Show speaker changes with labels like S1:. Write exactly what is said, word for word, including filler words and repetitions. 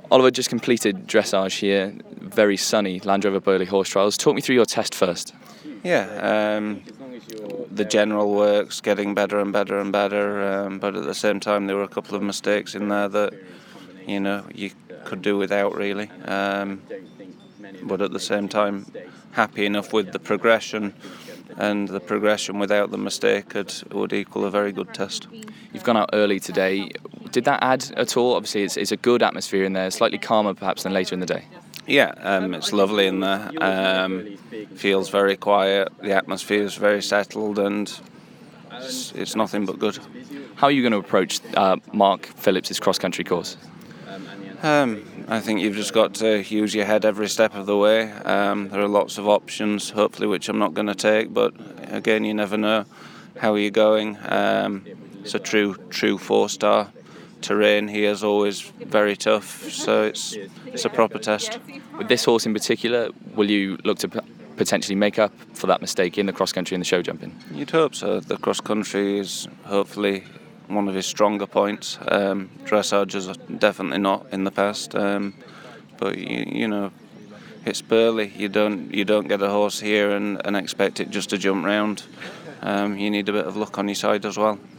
S1: Oliver just completed dressage here, very sunny Land Rover Burley horse trials. Talk me through your test first.
S2: Yeah, um, the general works getting better and better and better, um, but at the same time there were a couple of mistakes in there that, you know, you could do without really. Um, but at the same time, happy enough with the progression, and the progression without the mistake would, would equal a very good test.
S1: You've gone out early today. Did that add at all? Obviously, it's, it's a good atmosphere in there, slightly calmer perhaps than later in the day.
S2: Yeah, um, it's lovely in there. Um, feels very quiet. The atmosphere is very settled, and it's, it's nothing but good.
S1: How are you going to approach uh, Mark Phillips' cross-country course?
S2: Um, I think you've just got to use your head every step of the way. Um, there are lots of options, hopefully, which I'm not going to take. But again, you never know how you're going. Um, it's a true, true four-star. Terrain here is always very tough, so it's it's a proper test.
S1: With this horse in particular, will you look to p- potentially make up for that mistake in the cross-country and the show jumping?
S2: You'd hope so. The cross-country is hopefully one of his stronger points. Um, dressage is definitely not in the past, um, but you, you know, it's Burley. You don't you don't get a horse here and, and expect it just to jump round. Um, you need a bit of luck on your side as well.